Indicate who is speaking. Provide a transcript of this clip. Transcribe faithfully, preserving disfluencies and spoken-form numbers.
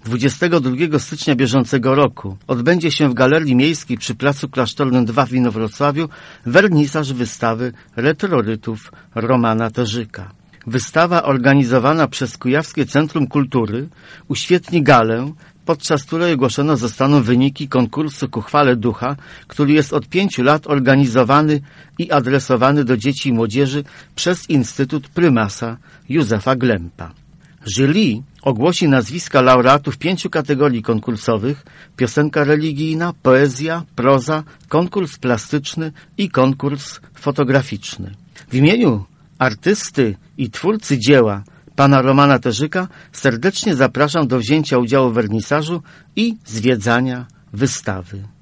Speaker 1: dwudziestego drugiego stycznia bieżącego roku odbędzie się w Galerii Miejskiej przy Placu Klasztornym dwa w Inowrocławiu wernisaż wystawy retrorytów Romana Terzyka. Wystawa organizowana przez Kujawskie Centrum Kultury uświetni galę, podczas której ogłoszone zostaną wyniki konkursu Ku chwale ducha, który jest od pięciu lat organizowany i adresowany do dzieci i młodzieży przez Instytut Prymasa Józefa Glempa. Jury ogłosi nazwiska laureatów pięciu kategorii konkursowych: piosenka religijna, poezja, proza, konkurs plastyczny i konkurs fotograficzny. W imieniu artysty i twórcy dzieła pana Romana Terzyka serdecznie zapraszam do wzięcia udziału w wernisażu i zwiedzania wystawy.